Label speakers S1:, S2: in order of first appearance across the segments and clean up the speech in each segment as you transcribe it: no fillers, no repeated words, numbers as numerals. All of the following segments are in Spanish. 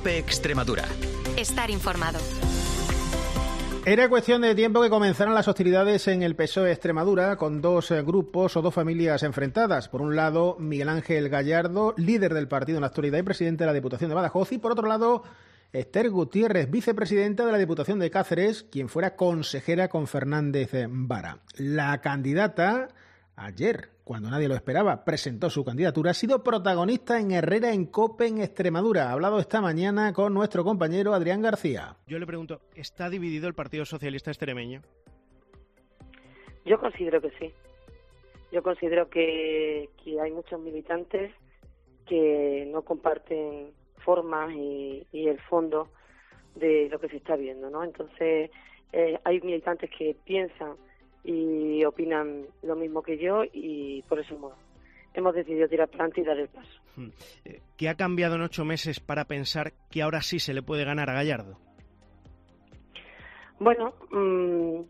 S1: COPE Extremadura.
S2: Estar informado.
S3: Era cuestión de tiempo que comenzaran las hostilidades en el PSOE Extremadura, con dos grupos o dos familias enfrentadas. Por un lado, Miguel Ángel Gallardo, líder del partido en la actualidad y presidente de la Diputación de Badajoz, y por otro lado, Esther Gutiérrez, vicepresidenta de la Diputación de Cáceres, quien fuera consejera con Fernández Vara. La candidata, ayer, cuando nadie lo esperaba, presentó su candidatura, ha sido protagonista en Herrera en COPE en Extremadura. Ha hablado esta mañana con nuestro compañero Adrián García.
S4: Yo le pregunto, ¿está dividido el Partido Socialista extremeño?
S5: Yo considero que sí. Yo considero que hay muchos militantes que no comparten formas y el fondo de lo que se está viendo, ¿no? Entonces, hay militantes que piensan y opinan lo mismo que yo, y por eso hemos decidido tirar para adelante y dar el paso.
S4: ¿Qué ha cambiado en 8 meses para pensar que ahora sí se le puede ganar a Gallardo?
S5: Bueno, no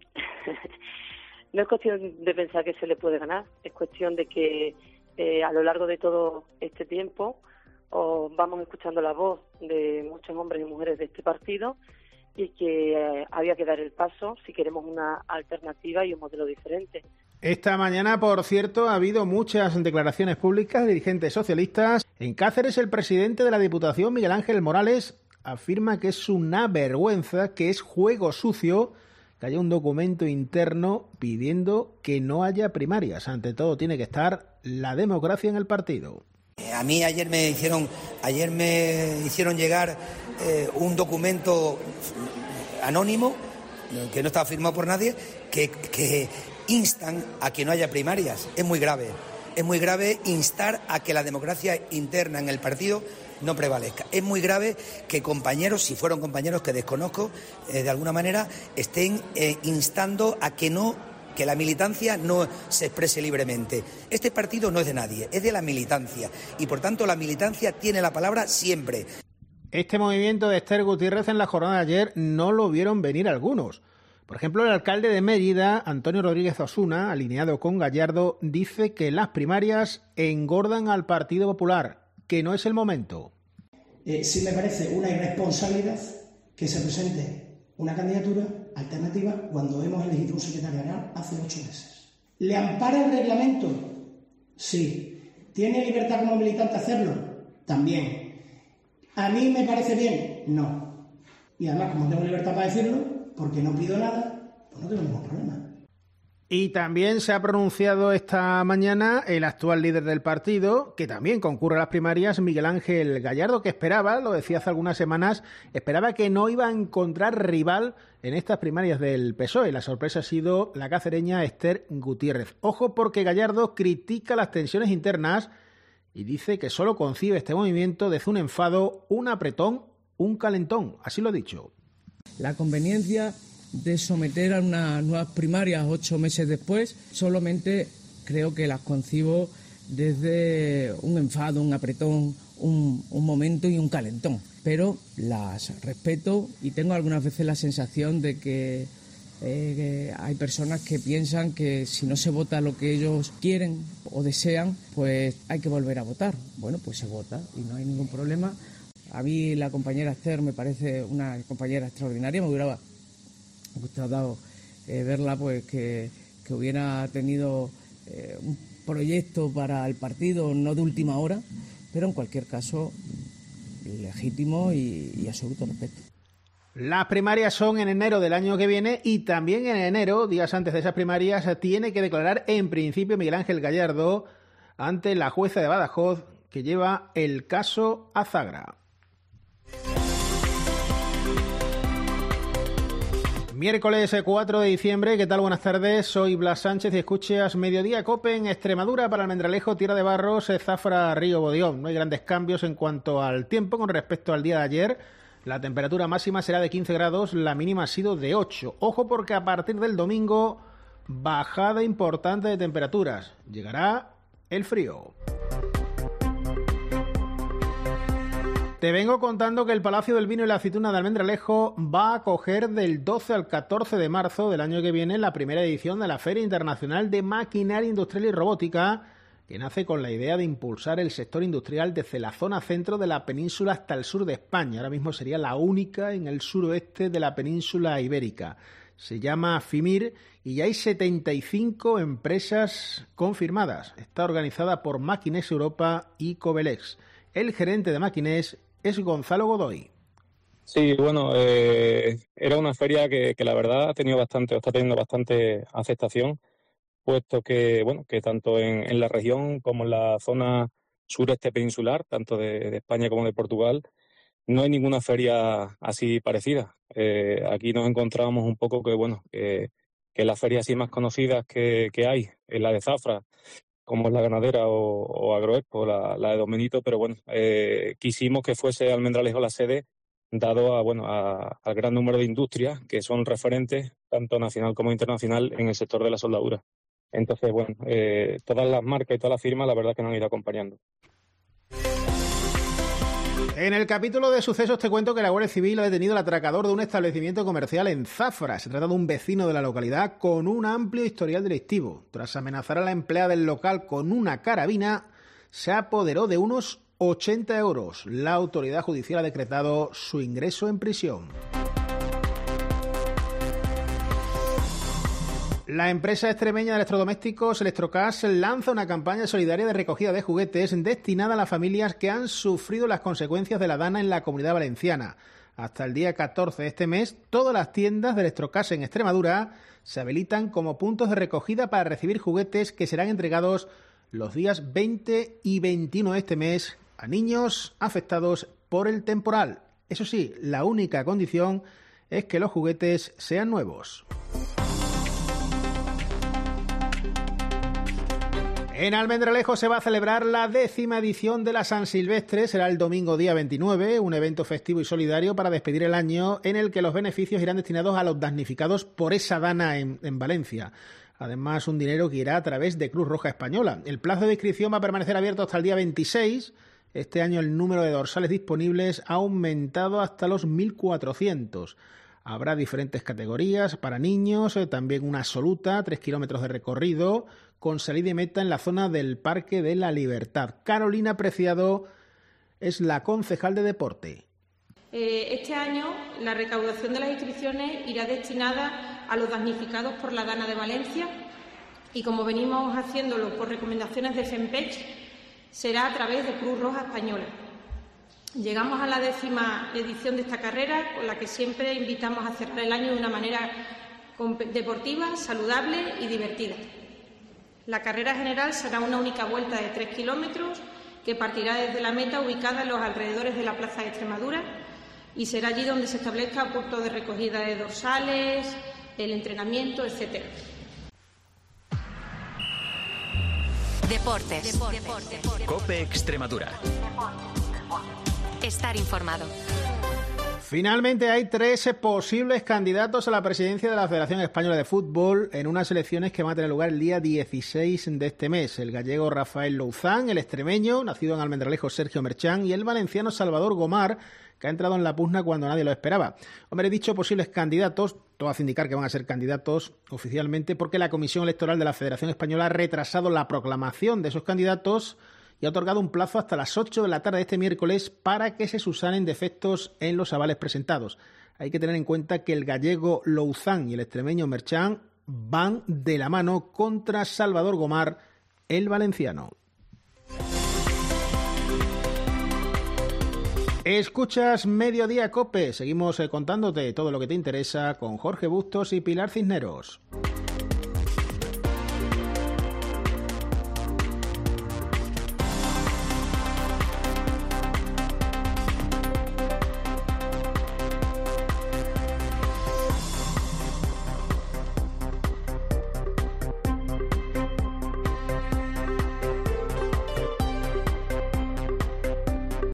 S5: es cuestión de pensar que se le puede ganar, es cuestión de que a lo largo de todo este tiempo vamos escuchando la voz de muchos hombres y mujeres de este partido, y que había que dar el paso si queremos una alternativa y un modelo diferente.
S3: Esta mañana, por cierto, ha habido muchas declaraciones públicas de dirigentes socialistas. En Cáceres, el presidente de la Diputación, Miguel Ángel Morales, afirma que es una vergüenza, que es juego sucio, que haya un documento interno pidiendo que no haya primarias. Ante todo, tiene que estar la democracia en el partido.
S6: A mí ayer me hicieron llegar un documento anónimo, que no estaba firmado por nadie, que instan a que no haya primarias. Es muy grave instar a que la democracia interna en el partido no prevalezca. Es muy grave que compañeros, si fueron compañeros que desconozco, de alguna manera estén instando a que la militancia no se exprese libremente. Este partido no es de nadie, es de la militancia, y por tanto la militancia tiene la palabra siempre.
S3: Este movimiento de Esther Gutiérrez en la jornada de ayer no lo vieron venir algunos. Por ejemplo, el alcalde de Mérida, Antonio Rodríguez Osuna, alineado con Gallardo, dice que las primarias engordan al Partido Popular, que no es el momento.
S7: Sí me parece una irresponsabilidad que se presente una candidatura alternativa cuando hemos elegido un secretario general hace 8 meses. ¿Le ampara el reglamento? Sí. ¿Tiene libertad como militante hacerlo? También. ¿A mí me parece bien? No. Y además, como tengo libertad para decirlo, porque no pido nada, pues no tengo ningún problema.
S3: Y también se ha pronunciado esta mañana el actual líder del partido, que también concurre a las primarias, Miguel Ángel Gallardo, que esperaba, lo decía hace algunas semanas, esperaba que no iba a encontrar rival en estas primarias del PSOE. La sorpresa ha sido la cacereña Esther Gutiérrez. Ojo, porque Gallardo critica las tensiones internas y dice que solo concibe este movimiento desde un enfado, un apretón, un calentón. Así lo ha dicho.
S8: La conveniencia de someter a unas nuevas primarias 8 meses después, solamente creo que las concibo desde un enfado, un apretón, un momento y un calentón. Pero las respeto y tengo algunas veces la sensación de que hay personas que piensan que si no se vota lo que ellos quieren o desean, pues hay que volver a votar. Bueno, pues se vota y no hay ningún problema. A mí la compañera Esther me parece una compañera extraordinaria, me hubiera gustado verla, pues que hubiera tenido un proyecto para el partido, no de última hora, pero en cualquier caso legítimo y absoluto respeto.
S3: Las primarias son en enero del año que viene, y también en enero, días antes de esas primarias, tiene que declarar en principio Miguel Ángel Gallardo ante la jueza de Badajoz que lleva el caso Azagra. Miércoles 4 de diciembre, ¿qué tal? Buenas tardes, soy Blas Sánchez y escuchas Mediodía COPE en Extremadura. Para Almendralejo, Tierra de Barros, Zafra, Río Bodión. No hay grandes cambios en cuanto al tiempo con respecto al día de ayer. La temperatura máxima será de 15 grados, la mínima ha sido de 8. Ojo, porque a partir del domingo, bajada importante de temperaturas. Llegará el frío. Te vengo contando que el Palacio del Vino y la Aceituna de Almendralejo va a acoger del 12 al 14 de marzo del año que viene la primera edición de la Feria Internacional de Maquinaria Industrial y Robótica, que nace con la idea de impulsar el sector industrial desde la zona centro de la península hasta el sur de España. Ahora mismo sería la única en el suroeste de la península ibérica. Se llama FIMIR y ya hay 75 empresas confirmadas. Está organizada por Maquinés Europa y Covelex. El gerente de Maquinés es Gonzalo Godoy.
S1: Sí, bueno, era una feria que la verdad está teniendo bastante aceptación, puesto que, bueno, que tanto en la región como en la zona sureste peninsular, tanto de España como de Portugal, no hay ninguna feria así parecida. Aquí nos encontramos un poco que las ferias así más conocidas que hay, es la de Zafra, como es la Ganadera o Agroexpo, la de Don Benito, pero bueno, quisimos que fuese Almendralejo la sede, dado al gran número de industrias que son referentes, tanto nacional como internacional, en el sector de la soldadura. Entonces, bueno, todas las marcas y todas las firmas, la verdad que nos han ido acompañando.
S3: En el capítulo de sucesos te cuento que la Guardia Civil ha detenido al atracador de un establecimiento comercial en Zafra. Se trata de un vecino de la localidad con un amplio historial delictivo. Tras amenazar a la empleada del local con una carabina, se apoderó de unos 80 euros. La autoridad judicial ha decretado su ingreso en prisión. La empresa extremeña de electrodomésticos Electrocas lanza una campaña solidaria de recogida de juguetes destinada a las familias que han sufrido las consecuencias de la dana en la Comunidad Valenciana. Hasta el día 14 de este mes, todas las tiendas de Electrocas en Extremadura se habilitan como puntos de recogida para recibir juguetes que serán entregados los días 20 y 21 de este mes a niños afectados por el temporal. Eso sí, la única condición es que los juguetes sean nuevos. En Almendralejo se va a celebrar la 10ª edición de la San Silvestre. Será el domingo día 29, un evento festivo y solidario para despedir el año, en el que los beneficios irán destinados a los damnificados por esa dana en Valencia. Además, un dinero que irá a través de Cruz Roja Española. El plazo de inscripción va a permanecer abierto hasta el día 26. Este año el número de dorsales disponibles ha aumentado hasta los 1.400. Habrá diferentes categorías para niños, también una absoluta, 3 kilómetros de recorrido, con salida y meta en la zona del Parque de la Libertad. Carolina Preciado es la concejal de deporte.
S2: Este año la recaudación de las inscripciones irá destinada a los damnificados por la dana de Valencia y, como venimos haciéndolo por recomendaciones de FEMPECH, será a través de Cruz Roja Española. Llegamos a la 10ª edición de esta carrera, con la que siempre invitamos a cerrar el año de una manera deportiva, saludable y divertida. La carrera general será una única vuelta de 3 kilómetros que partirá desde la meta ubicada en los alrededores de la Plaza de Extremadura y será allí donde se establezca punto de recogida de dorsales, el entrenamiento, etc.
S9: Deportes.
S10: COPE Extremadura.
S9: Estar informado.
S3: Finalmente hay 3 posibles candidatos a la presidencia de la Federación Española de Fútbol en unas elecciones que van a tener lugar el día 16 de este mes. El gallego Rafael Louzán, el extremeño, nacido en Almendralejo, Sergio Merchán, y el valenciano Salvador Gomar, que ha entrado en la pugna cuando nadie lo esperaba. Hombre, he dicho posibles candidatos, todo hace indicar que van a ser candidatos oficialmente, porque la Comisión Electoral de la Federación Española ha retrasado la proclamación de esos candidatos y ha otorgado un plazo hasta las 8 de la tarde de este miércoles para que se subsanen defectos en los avales presentados. Hay que tener en cuenta que el gallego Louzán y el extremeño Merchán van de la mano contra Salvador Gomar, el valenciano. Escuchas Mediodía COPE. Seguimos contándote todo lo que te interesa con Jorge Bustos y Pilar Cisneros.